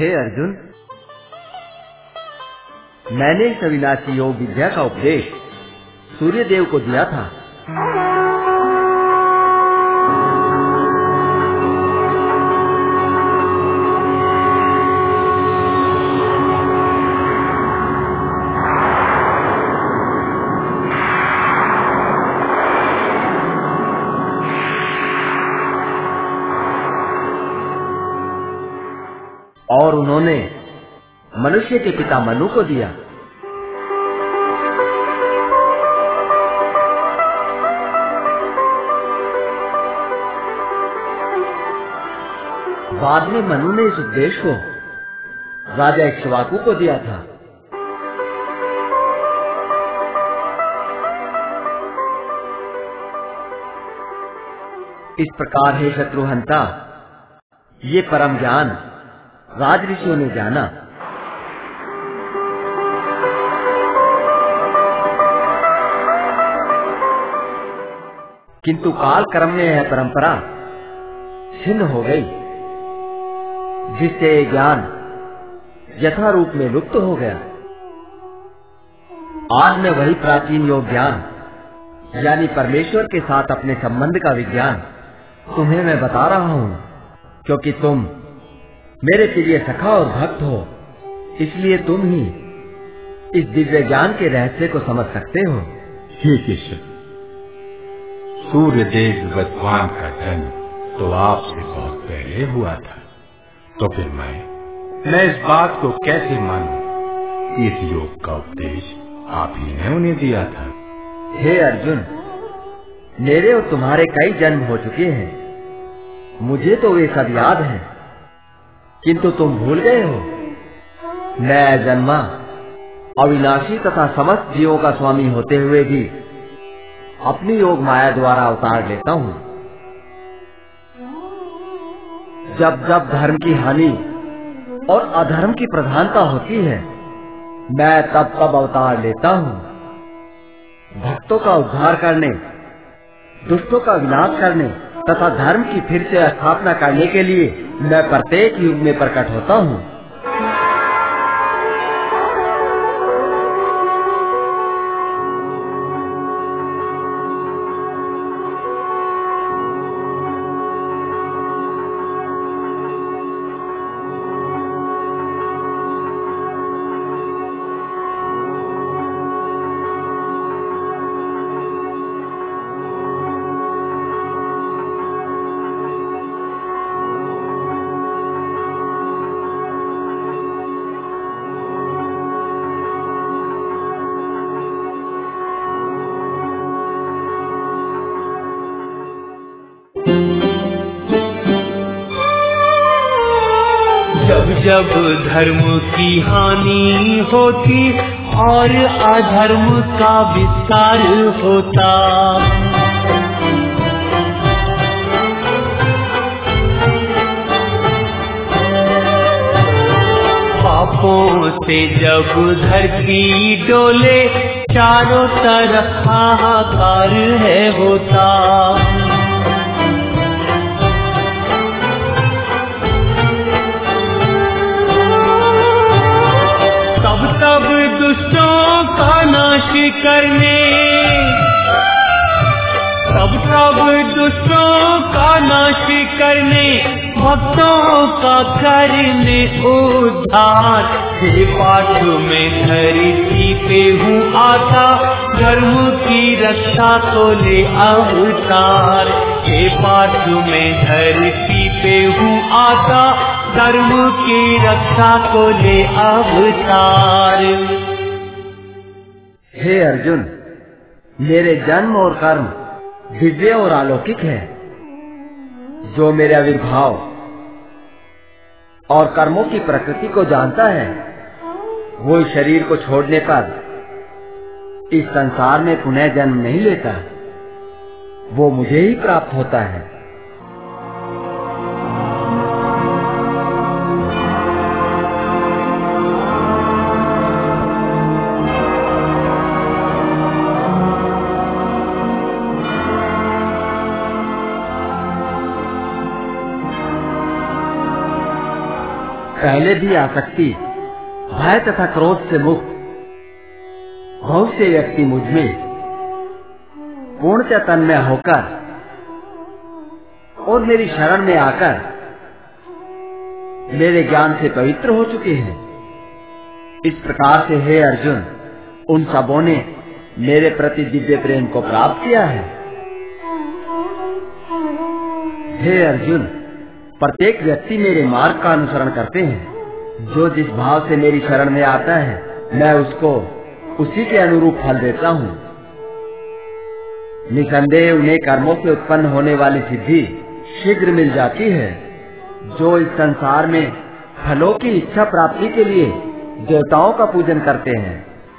हे अर्जुन, मैंने इस अविनाशी योग विद्या का उपदेश सूर्य देव को दिया था। और उन्होंने मनुष्य के पिता मनु को दिया। बाद में मनु ने इस उपदेश को राजा इक्ष्वाकु को दिया था। इस प्रकार हे शत्रुहंता, ये परम ज्ञान राज ऋषियों ने जाना। किंतु काल कर्म में यह परंपरा छिन्न हो गई, जिससे ये ज्ञान यथा रूप में लुप्त हो गया। आज मैं वही प्राचीन योग ज्ञान यानी परमेश्वर के साथ अपने संबंध का विज्ञान तुम्हें मैं बता रहा हूँ, क्योंकि तुम मेरे प्रिय सखा और भक्त हो, इसलिए तुम ही इस दिव्य ज्ञान के रहस्य को समझ सकते हो। हे केशव, सूर्य देव विद्वान का जन्म तो आपसे बहुत पहले हुआ था, तो फिर मैं इस बात को कैसे मानूं? इस योग का उपदेश आप ही ने उन्हें दिया था। हे अर्जुन, मेरे और तुम्हारे कई जन्म हो चुके हैं, मुझे तो वे सब याद हैं, किंतु तुम भूल गए हो। मैं जन्मा अविनाशी तथा समस्त जीवों का स्वामी होते हुए भी अपनी योग माया द्वारा अवतार लेता हूँ। जब जब धर्म की हानि और अधर्म की प्रधानता होती है, मैं तब तब अवतार लेता हूँ। भक्तों का उद्धार करने, दुष्टों का विनाश करने तथा धर्म की फिर से स्थापना करने के लिए मैं प्रत्येक युग में प्रकट होता हूँ। जब धर्म की हानि होती और अधर्म का विस्तार होता, पापों से जब धरती डोले, चारों तरफ हाहाकार है होता। तब दुष्टों का नाश करने, तब दुष्टों का नाश करने, भक्तों का करने उद्धार। हे पाठ में धरती पे हूँ आता, धर्म की रक्षा को ले अवतार। हे पाठ में धरती पे हूँ आता, धर्म की रक्षा को ले अवतार। हे अर्जुन, मेरे जन्म और कर्म दिव्य और अलौकिक है। जो मेरे आविर्भाव और कर्मों की प्रकृति को जानता है, वो इस शरीर को छोड़ने पर इस संसार में पुनः जन्म नहीं लेता, वो मुझे ही प्राप्त होता है। पहले में भी आसक्ति, भय तथा क्रोध से मुक्त बहुत से व्यक्ति मुझ में पूर्णतः तन्मय होकर और मेरी शरण में आकर मेरे ज्ञान से पवित्र हो चुके हैं। इस प्रकार से हे अर्जुन, उन सबों ने मेरे प्रति दिव्य प्रेम को प्राप्त किया है। हे अर्जुन, प्रत्येक व्यक्ति मेरे मार्ग का अनुसरण करते हैं। जो जिस भाव से मेरी शरण में आता है, मैं उसको उसी के अनुरूप फल देता हूँ। निसंदेह उन्हें कर्मों से उत्पन्न होने वाली सिद्धि शीघ्र मिल जाती है। जो इस संसार में फलों की इच्छा प्राप्ति के लिए देवताओं का पूजन करते हैं,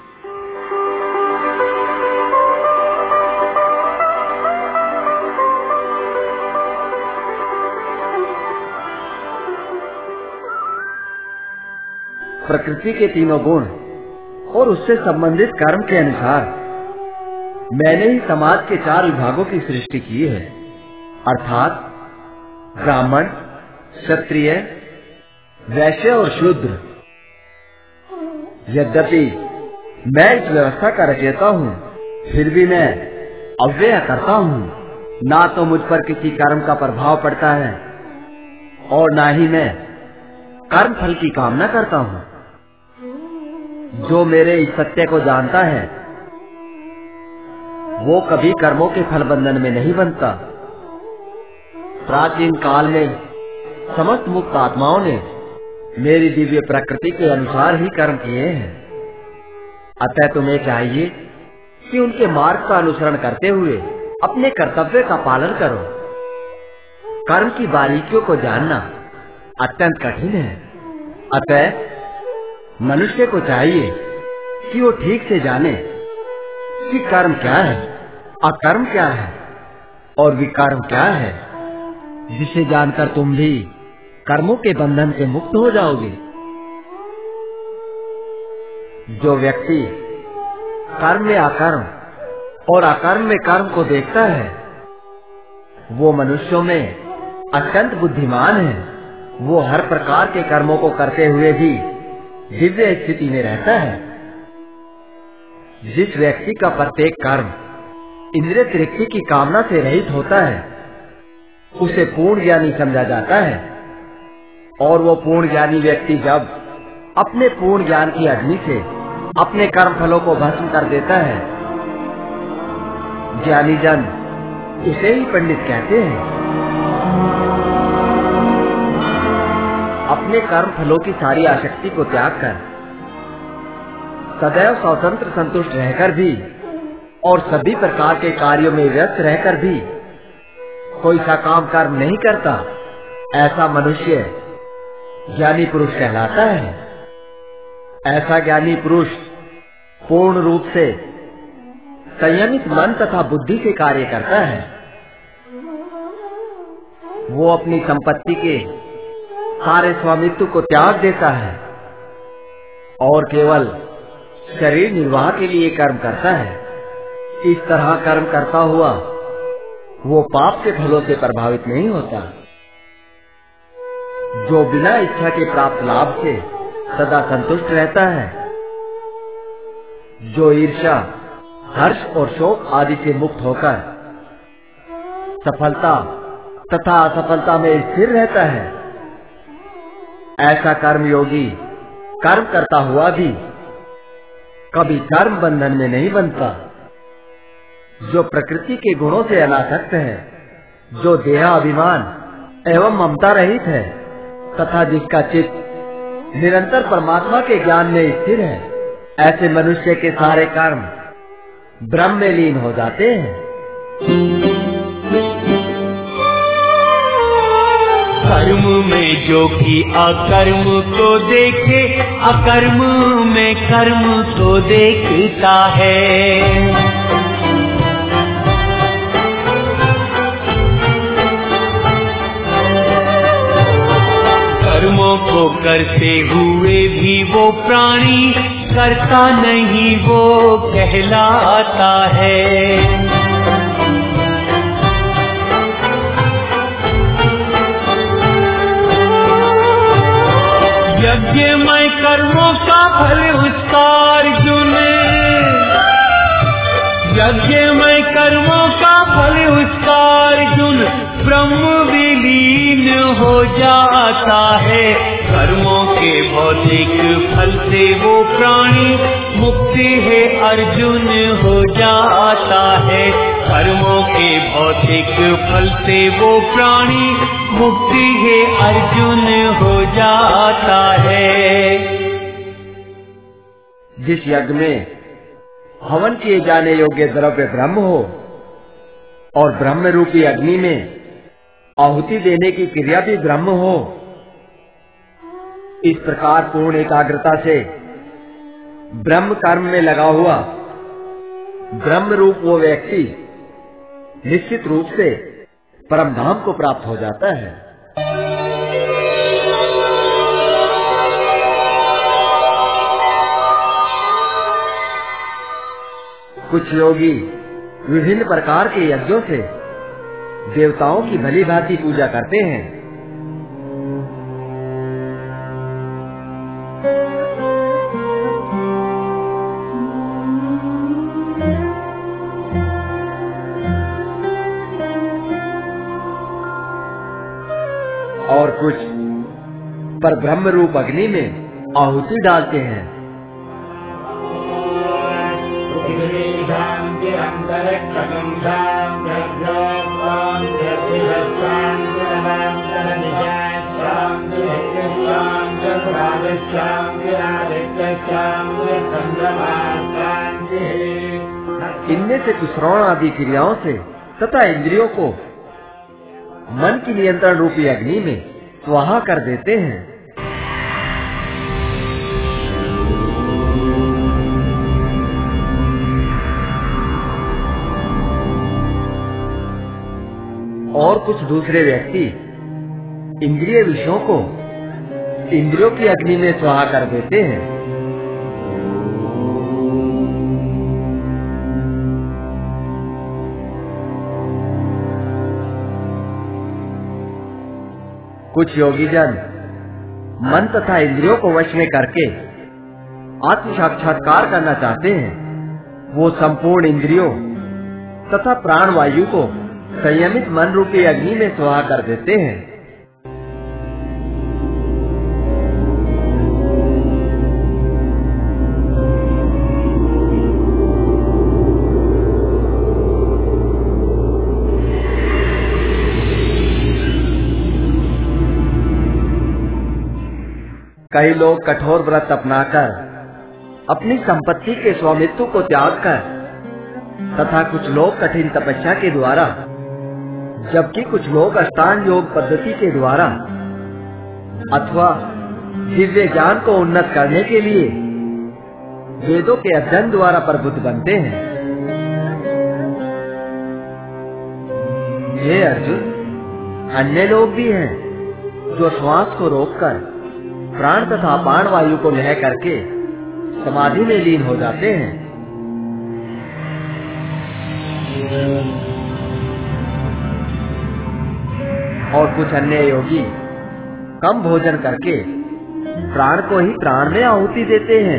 प्रकृति के तीनों गुण और उससे संबंधित कर्म के अनुसार मैंने ही समाज के 4 विभागों की सृष्टि की है, अर्थात ब्राह्मण, क्षत्रिय, वैश्य और शूद्र। यद्यपि मैं इस व्यवस्था का रचयिता हूँ, फिर भी मैं अव्यय करता हूँ। ना तो मुझ पर किसी कर्म का प्रभाव पड़ता है और ना ही मैं कर्म फल की कामना करता हूँ। जो मेरे इस सत्य को जानता है वो कभी कर्मों के फल बंधन में नहीं बनता। प्राचीन काल में समस्त मुक्त आत्माओं ने मेरी दिव्य प्रकृति के अनुसार ही कर्म किए हैं। अतः तुम्हें चाहिए कि उनके मार्ग का अनुसरण करते हुए अपने कर्तव्य का पालन करो। कर्म की बारीकियों को जानना अत्यंत कठिन है। अतः मनुष्य को चाहिए कि वो ठीक से जाने कि कर्म क्या है, अकर्म क्या है और विकर्म क्या है, जिसे जानकर तुम भी कर्मों के बंधन से मुक्त हो जाओगे। जो व्यक्ति कर्म में अकर्म और अकर्म में कर्म को देखता है, वो मनुष्यों में अत्यंत बुद्धिमान है। वो हर प्रकार के कर्मों को करते हुए भी दिव्य स्थिति में रहता है। जिस व्यक्ति का प्रत्येक कर्म इंद्रिय तृप्ति की कामना से रहित होता है, उसे पूर्ण ज्ञानी समझा जाता है। और वो पूर्ण ज्ञानी व्यक्ति जब अपने पूर्ण ज्ञान की अग्नि से अपने कर्म फलों को भस्म कर देता है, ज्ञानी जन उसे ही पंडित कहते हैं। अपने कर्म फलों की सारी आसक्ति को त्याग कर सदैव स्वतंत्र संतुष्ट रहकर भी और सभी प्रकार के कार्यों में व्यस्त रहकर भी कोई सकाम कर्म नहीं करता, ऐसा मनुष्य ज्ञानी पुरुष कहलाता है। ऐसा ज्ञानी पुरुष पूर्ण रूप से संयमित मन तथा बुद्धि से कार्य करता है। वो अपनी संपत्ति के सारे स्वामित्व को त्याग देता है और केवल शरीर निर्वाह के लिए कर्म करता है। इस तरह कर्म करता हुआ वो पाप के फलों से प्रभावित नहीं होता। जो बिना इच्छा के प्राप्त लाभ से सदा संतुष्ट रहता है, जो ईर्ष्या, हर्ष और शोक आदि से मुक्त होकर सफलता तथा असफलता में स्थिर रहता है, ऐसा कर्मयोगी कर्म करता हुआ भी कभी कर्म बंधन में नहीं बनता। जो प्रकृति के गुणों से अनासक्त है, जो देहाभिमान एवं ममता रहित है तथा जिसका चित्त निरंतर परमात्मा के ज्ञान में स्थिर है, ऐसे मनुष्य के सारे कर्म ब्रह्म में लीन हो जाते हैं। कर्म में जो कि अकर्म को देखे, अकर्म में कर्म को देखता है। कर्मों को करते हुए भी वो प्राणी करता नहीं, वो कहलाता है। यज्ञमय कर्मों का फल उसका अर्जुन, यज्ञमय कर्मों का फल उसका अर्जुन ब्रह्म विलीन हो जाता है। कर्मों के भौतिक फल से वो प्राणी मुक्ति है अर्जुन हो जाता है। कर्मों के भौतिक फल से वो प्राणी मुक्ति है अर्जुन हो जाता है। जिस यज्ञ में हवन किए जाने योग्य द्रव्य ब्रह्म हो और ब्रह्म रूपी अग्नि में आहुति देने की क्रिया भी ब्रह्म हो, इस प्रकार पूर्ण एकाग्रता से ब्रह्म कर्म में लगा हुआ ब्रह्म रूप वो व्यक्ति निश्चित रूप से परम धाम को प्राप्त हो जाता है। कुछ योगी विभिन्न प्रकार के यज्ञों से देवताओं की भली भांति पूजा करते हैं। और कुछ पर ब्रह्म रूप अग्नि में आहुति डालते हैं। इनमें से कुछ श्रवण आदि क्रियाओं से तथा इंद्रियों को मन की नियंत्रण रूपी अग्नि में स्वाहा कर देते हैं। और कुछ दूसरे व्यक्ति इंद्रिय विषयों को इंद्रियों की अग्नि में स्वाहा कर देते हैं। कुछ योगी जन मन तथा इंद्रियों को वश में करके आत्म साक्षात्कार करना चाहते हैं। वो संपूर्ण इंद्रियों तथा प्राण वायु को संयमित मन रूपी अग्नि में स्वाहा कर देते हैं। कई लोग कठोर व्रत अपनाकर अपनी संपत्ति के स्वामित्व को त्याग कर तथा कुछ लोग कठिन तपस्या के द्वारा, जबकि कुछ लोग अष्टांग योग पद्धति के द्वारा अथवा दिव्य ज्ञान को उन्नत करने के लिए वेदों के अध्ययन द्वारा प्रबुद्ध बनते हैं। हे अर्जुन, अन्य लोग भी हैं जो श्वास को रोककर प्राण तथा अपान वायु को लय करके समाधि में लीन हो जाते हैं। और कुछ अन्य योगी कम भोजन करके प्राण को ही प्राण में आहुति देते हैं।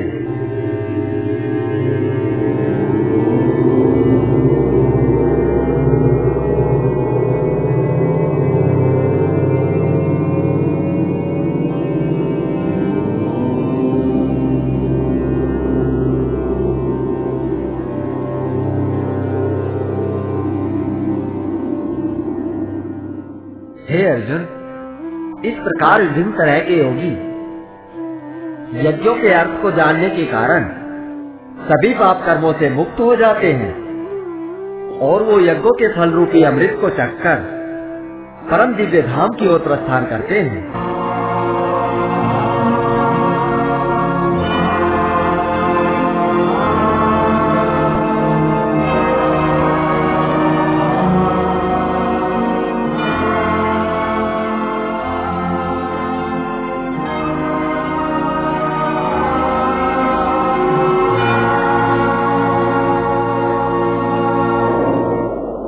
हे अर्जुन, इस प्रकार विभिन्न तरह के योगी यज्ञों के अर्थ को जानने के कारण सभी पाप कर्मों से मुक्त हो जाते हैं और वो यज्ञों के फल रूपी अमृत को चखकर परम दिव्य धाम की ओर प्रस्थान करते हैं।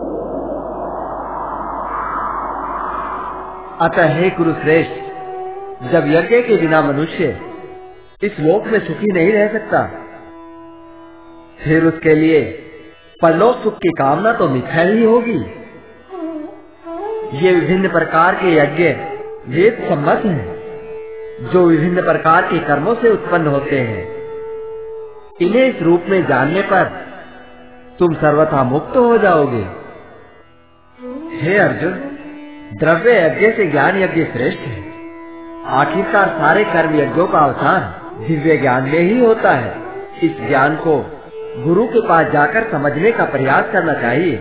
अतः हे कुरुश्रेष्ठ, जब यज्ञ के बिना मनुष्य इस लोक में सुखी नहीं रह सकता, फिर उसके लिए परलोक सुख की कामना तो मिथ्या ही होगी। ये विभिन्न प्रकार के यज्ञ वेद सम्मत हैं, जो विभिन्न प्रकार के कर्मों से उत्पन्न होते हैं। इन्हें इस रूप में जानने पर तुम सर्वथा मुक्त हो जाओगे। हे अर्जुन, द्रव्य यज्ञ से ज्ञान यज्ञ श्रेष्ठ है। आखिरकार सारे कर्म यज्ञों का अवसान दिव्य ज्ञान में ही होता है। इस ज्ञान को गुरु के पास जाकर समझने का प्रयास करना चाहिए।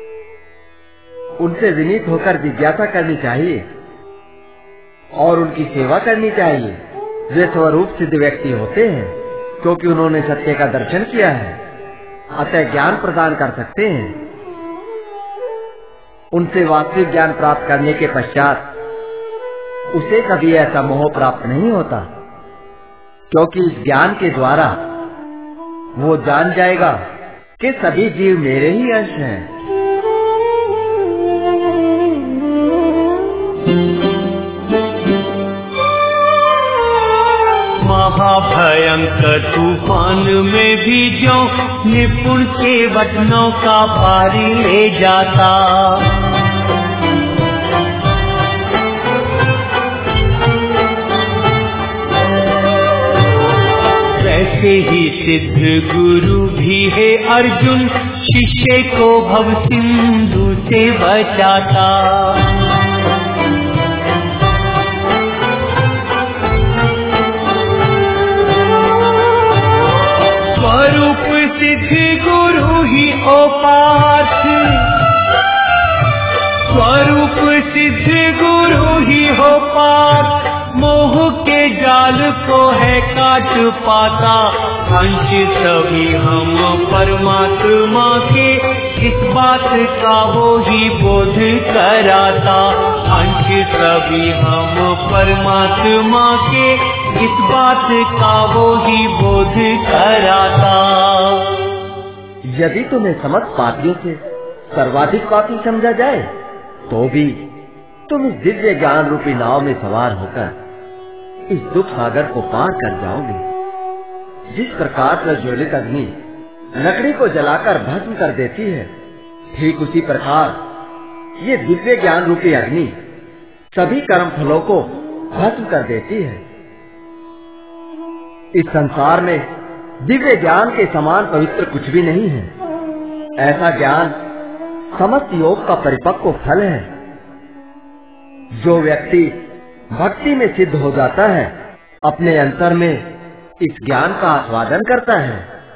उनसे विनीत होकर जिज्ञासा करनी चाहिए और उनकी सेवा करनी चाहिए। वे स्वरूप सिद्ध व्यक्ति होते हैं, क्योंकि उन्होंने सत्य का दर्शन किया है, अतः ज्ञान प्रदान कर सकते हैं। उनसे वास्तविक ज्ञान प्राप्त करने के पश्चात उसे कभी ऐसा मोह प्राप्त नहीं होता, क्योंकि इस ज्ञान के द्वारा वो जान जाएगा कि सभी जीव मेरे ही अंश हैं। महाभयंकर तूफान में भी जो निपुण के वचनों का पारी ले जाता, वैसे ही सिद्ध गुरु भी है अर्जुन, शिष्य को भव सिंधु से बचाता। स्वरूप सिद्ध गुरु ही ओ पार्थ, स्वरूप सिद्ध गुरु ही हो पार्थ, मोह के जाल को है काट पाता। अंश सभी हम परमात्मा के, इस बात का वो ही बोध कराता। अंश सभी हम परमात्मा के, इस बात का वो ही बोध कराता। यदि तुम्हें समस्त पापियों से सर्वाधिक पापी समझा जाए, तो भी तुम इस दिव्य ज्ञान रूपी नाव में सवार होकर इस दुख सागर को पार कर जाओगे। जिस प्रकार प्रज्वलित अग्नि लकड़ी को जलाकर भस्म कर देती है, ठीक उसी प्रकार ये दिव्य ज्ञान रूपी अग्नि सभी कर्म फलों को भस्म कर देती है। इस संसार में दिव्य ज्ञान के समान पवित्र कुछ भी नहीं है। ऐसा ज्ञान समस्त योग का परिपक्व फल है। जो व्यक्ति भक्ति में सिद्ध हो जाता है, अपने अंतर में इस ज्ञान का आस्वादन करता है।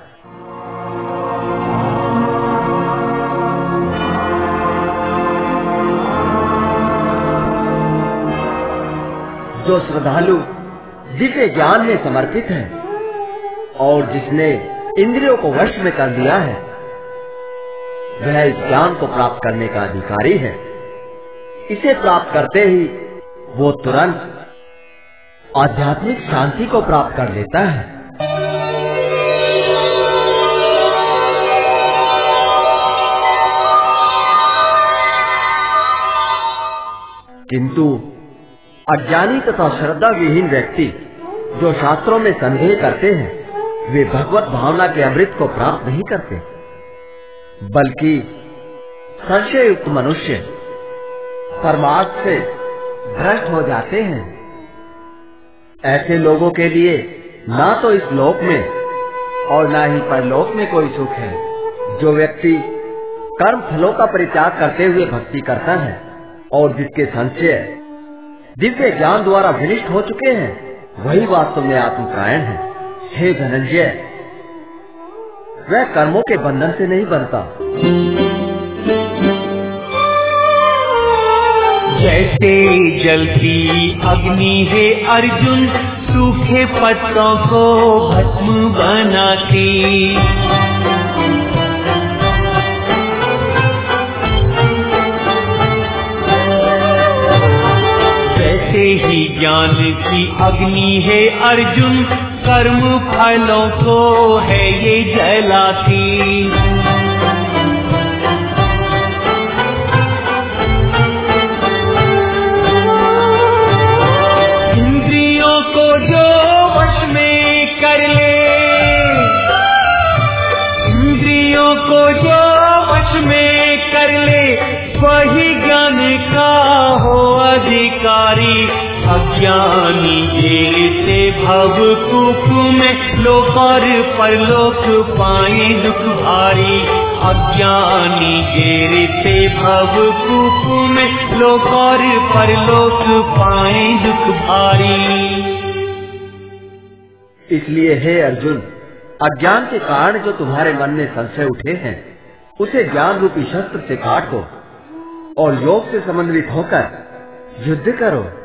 जो श्रद्धालु दिव्य ज्ञान में समर्पित है और जिसने इंद्रियों को वश में कर दिया है, वह इस ज्ञान को प्राप्त करने का अधिकारी है। इसे प्राप्त करते ही वो तुरंत आध्यात्मिक शांति को प्राप्त कर लेता है। किंतु अज्ञानी तथा श्रद्धा विहीन व्यक्ति जो शास्त्रों में संदेह करते हैं, वे भगवत भावना के अमृत को प्राप्त नहीं करते, बल्कि संशय युक्त मनुष्य परमार्थ से भ्रष्ट हो जाते हैं। ऐसे लोगों के लिए ना तो इस लोक में और ना ही परलोक में कोई सुख है। जो व्यक्ति कर्म फलों का परित्याग करते हुए भक्ति करता है और जिसके संशय दिव्य ज्ञान द्वारा विनिष्ट हो चुके हैं, वही वास्तव में आत्मपरायण है। हे धनंजय, वह कर्मों के बंधन से नहीं बनता। जैसे जलती अग्नि है अर्जुन, सूखे पत्तों को भस्म बनाती। वैसे ही ज्ञान की अग्नि है अर्जुन, कर्म फलों को है ये जलाती। जो वश में कर ले, इंद्रियों को जो वश में कर ले, वही ज्ञान का हो अधिकारी। अज्ञानी जैसे भव कूप में लोक और परलोक पाए दुख भारी। अज्ञानी जैसे भव कूप में लोक और परलोक पाए दुख भारी। इसलिए हे अर्जुन, अज्ञान के कारण जो तुम्हारे मन में संशय उठे हैं, उसे ज्ञान रूपी शस्त्र से काट दो और योग से समन्वित होकर युद्ध करो।